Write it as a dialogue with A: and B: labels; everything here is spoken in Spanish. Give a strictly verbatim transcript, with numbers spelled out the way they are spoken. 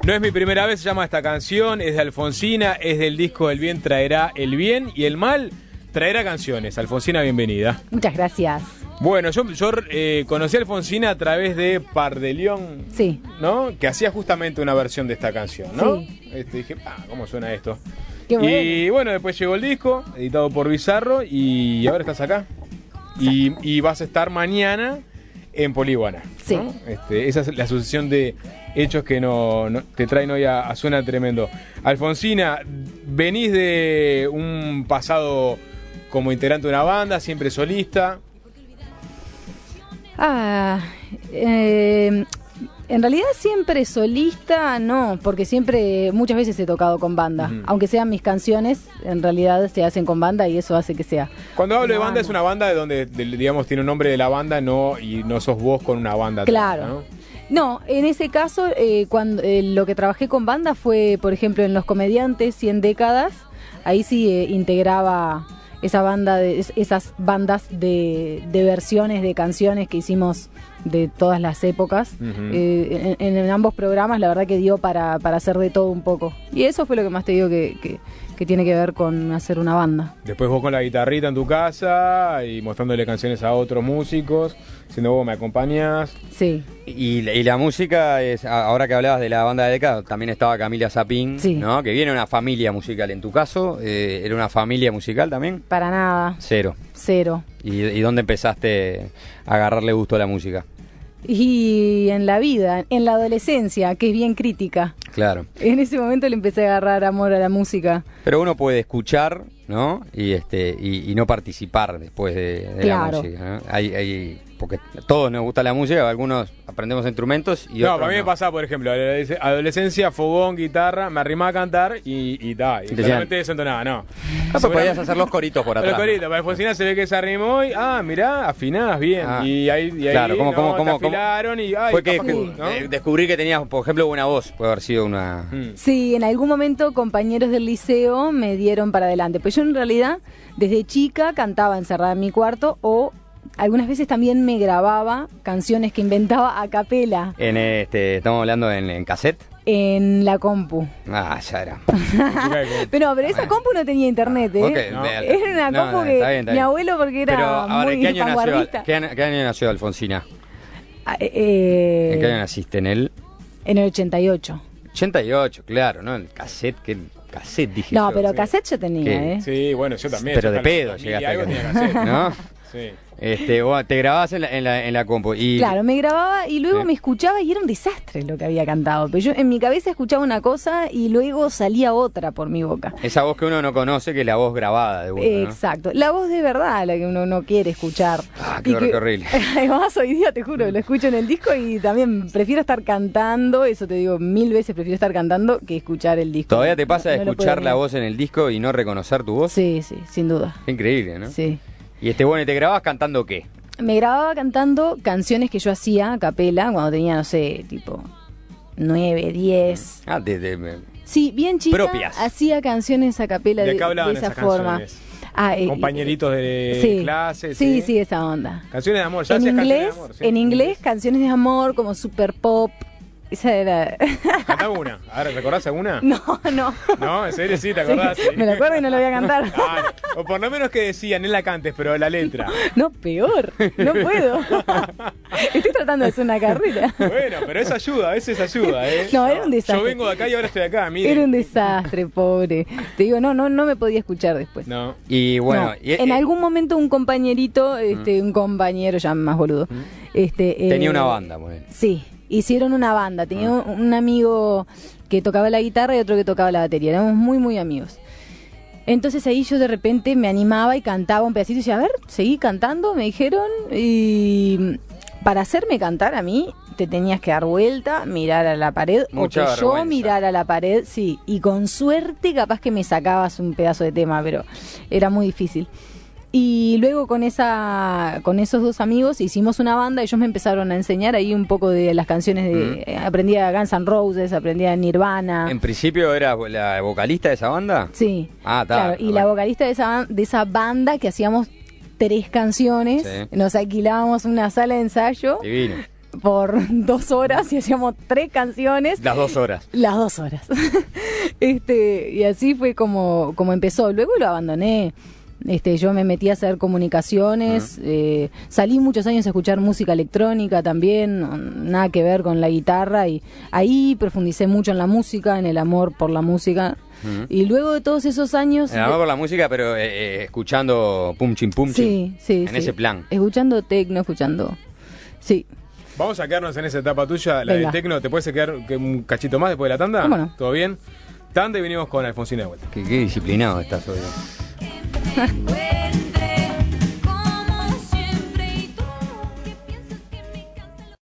A: No es mi primera vez, se llama esta canción, es de Alfonsina, es del disco El bien traerá el bien y el mal traerá canciones. Alfonsina, bienvenida.
B: Muchas gracias.
A: Bueno, yo, yo eh, conocí a Alfonsina a través de Pardelión,
B: sí.
A: ¿no? Que hacía justamente una versión de esta canción, ¿no?
B: Sí.
A: Este, dije, ah, ¿cómo suena esto?
B: Qué bueno.
A: Y bueno, después llegó el disco, editado por Bizarro, y ahora estás acá. Y, y vas a estar mañana en Políguana,
B: sí.
A: ¿no? Este, esa es la sucesión de hechos que no, no te traen hoy a, a Suena Tremendo. Alfonsina, venís de un pasado como integrante de una banda, siempre solista.
B: Ah, eh, en realidad siempre solista, no, porque siempre, muchas veces he tocado con banda. Uh-huh. Aunque sean mis canciones, en realidad se hacen con banda y eso hace que sea.
A: Cuando hablo de banda, banda, es una banda de donde, de, digamos, tiene un nombre de la banda, no, y no sos vos con una banda.
B: Claro.
A: Toda, ¿no?
B: No, en ese caso, eh, cuando eh, lo que trabajé con banda fue, por ejemplo, en Los Comediantes, cien décadas, ahí sí eh, integraba esa banda, de, esas bandas de, de versiones de canciones que hicimos de todas las épocas. Uh-huh. eh, en, en ambos programas la verdad que dio para, para hacer de todo un poco. Y eso fue lo que más te digo que, que, que tiene que ver con hacer una banda.
A: Después vos con la guitarrita en tu casa y mostrándole canciones a otros músicos, siendo vos me acompañás.
B: Sí.
C: Y, y la música, es ahora que hablabas de la banda de década, también estaba Camila Zapín,
B: sí.
C: ¿no? Que viene una familia musical. En tu caso, eh, ¿era una familia musical también?
B: Para nada.
C: Cero.
B: Cero.
C: ¿Y, y dónde empezaste a agarrarle gusto a la música?
B: Y en la vida, en la adolescencia, que es bien crítica.
C: Claro.
B: En ese momento le empecé a agarrar amor a la música.
C: Pero uno puede escuchar, ¿no? Y este y, y no participar después de, de
B: claro.
C: la música, ¿no? Hay, hay, porque a todos nos gusta la música, algunos aprendemos instrumentos y
A: no,
C: otros
A: para mí
C: no.
A: me pasaba, por ejemplo, adolescencia, fogón, guitarra, me arrimaba a cantar y, y da, y realmente desentonaba, no.
C: Ah, pues podías hacer los coritos por atrás.
A: Los coritos, para Alfonsina se ve que se arrimó y, ah, mirá, afinás bien. Ah, y ahí, y ahí
C: claro, ¿cómo,
A: no,
C: cómo, cómo,
A: afilaron y, ay,
C: fue que,
A: cool, ¿no?
C: eh, descubrí que tenías, por ejemplo, buena voz, puede haber sido una...
A: Mm.
B: Sí, en algún momento compañeros del liceo me dieron para adelante, pues yo en realidad desde chica cantaba encerrada en mi cuarto o algunas veces también me grababa canciones que inventaba a capela.
C: En este, estamos hablando en, en cassette.
B: En la compu.
C: Ah, ya era.
B: pero, pero esa compu no tenía internet, ¿eh?
C: Okay, no.
B: Era una
C: no,
B: compu
C: no,
B: que
C: está bien, está
B: mi
C: bien.
B: abuelo, porque era
C: pero, ahora,
B: muy
C: ¿en qué año
B: vanguardista.
C: nació, ¿qué año, ¿qué año nació Alfonsina?
B: Ah, eh,
C: ¿En qué año naciste? ¿En el?
B: En el ochenta y ocho.
C: ochenta y ocho, claro, ¿no? El cassette, ¿qué cassette dije
B: No,
C: yo?
B: pero
C: sí.
B: cassette yo tenía,
C: ¿Qué?
B: ¿eh?
A: Sí, bueno, yo también.
C: Pero
A: yo
C: de pedo llegaste
A: algo
C: acá.
A: tenía cassette,
C: ¿no?
A: Sí.
C: Este, bueno, te grababas en la, en la, en la compu y...
B: Claro, me grababa y luego
C: sí.
B: me escuchaba y era un desastre lo que había cantado. Pero yo en mi cabeza escuchaba una cosa y luego salía otra por mi boca.
C: Esa voz que uno no conoce, que es la voz grabada de uno, ¿no?
B: Exacto, la voz de verdad, la que uno no quiere escuchar.
C: Ah, qué,
B: y
C: hor-
B: que,
C: qué horrible.
B: Además hoy día, te juro, lo escucho en el disco y también prefiero estar cantando, eso te digo mil veces, prefiero estar cantando que escuchar el disco.
C: ¿Todavía te pasa
B: No-
C: de
B: no lo
C: escuchar
B: puedo
C: la
B: negar.
C: voz en el disco y no reconocer tu voz?
B: Sí, sí, sin duda.
C: Qué increíble, ¿no?
B: Sí.
C: Y este, bueno, ¿y te grababas cantando qué?
B: Me grababa cantando canciones que yo hacía a capela cuando tenía, no sé, tipo nueve, diez.
C: Ah, de... de, de
B: Sí, bien chica.
C: Propias.
B: Hacía canciones a capela
A: ¿De
B: de,
A: qué hablaban
B: de esa
A: esas
B: forma.
A: canciones?
B: Ah, eh,
A: Compañeritos de
B: sí,
A: clase.
B: Sí, sí, esa onda.
A: Canciones de amor, ya
B: En
A: hacías
B: inglés,
A: canciones de amor. ¿Sí?
B: en inglés, canciones de amor como super pop. Esa era.
A: Cantá una. A ver, ¿recordás alguna?
B: No, no.
A: No, en serio sí, ¿te acordás?
B: Sí,
A: Sí.
B: me la acuerdo y no la voy a cantar.
A: Ah, o por lo menos que decían, no la cantes, pero la letra.
B: No, peor. No puedo. Estoy tratando de hacer una carrera.
A: Bueno, pero eso ayuda, a veces ayuda, ¿eh?
B: No, era un desastre.
A: Yo vengo de acá y ahora estoy acá, mire.
B: Era un desastre, pobre. Te digo, no, no, no me podía escuchar después.
A: No.
C: Y bueno...
B: No,
C: y-
B: en
C: eh,
B: algún momento un compañerito, este, un compañero ya más boludo, este,
C: Tenía
B: eh,
C: una banda, bueno.
B: Sí, hicieron una banda. Tenía un, un amigo que tocaba la guitarra y otro que tocaba la batería. Éramos muy, muy amigos. Entonces ahí yo de repente me animaba y cantaba un pedacito y decía, a ver, seguí cantando, me dijeron. Y para hacerme cantar a mí, te tenías que dar vuelta, mirar a la pared,
C: Mucha
B: o que
C: vergüenza.
B: yo mirar a la pared, sí. Y con suerte capaz que me sacabas un pedazo de tema, pero era muy difícil. Y luego con esa con esos dos amigos hicimos una banda. Ellos me empezaron a enseñar ahí un poco de las canciones de...
C: Mm.
B: eh, aprendí a Guns N' Roses, aprendí a Nirvana.
C: ¿En principio era la vocalista de esa banda?
B: Sí,
C: Ah, está.
B: claro. Y
C: bueno.
B: la vocalista de esa, ban- de esa banda que hacíamos tres canciones,
C: Sí.
B: nos alquilábamos una sala de ensayo.
C: Divino.
B: por dos horas y hacíamos tres canciones.
C: Las dos horas.
B: Las dos horas. este, y así fue como, como empezó. Luego lo abandoné. Este, yo me metí a hacer comunicaciones, uh-huh. eh, salí muchos años a escuchar música electrónica también, no, nada que ver con la guitarra, y ahí profundicé mucho en la música, en el amor por la música. Uh-huh. Y luego de todos esos años...
C: El amor por la música, pero eh, eh, escuchando pum chim pum chim.
B: Sí, sí,
C: en
B: sí.
C: ese plan.
B: Escuchando tecno, escuchando... Sí.
A: Vamos a quedarnos en esa etapa tuya, la
B: Venga.
A: de tecno. ¿Te puedes quedar un cachito más después de la tanda?
B: ¿Cómo no?
A: ¿Todo bien? Tanda y venimos con Alfonsina de vuelta.
C: Qué, qué disciplinado estás hoy.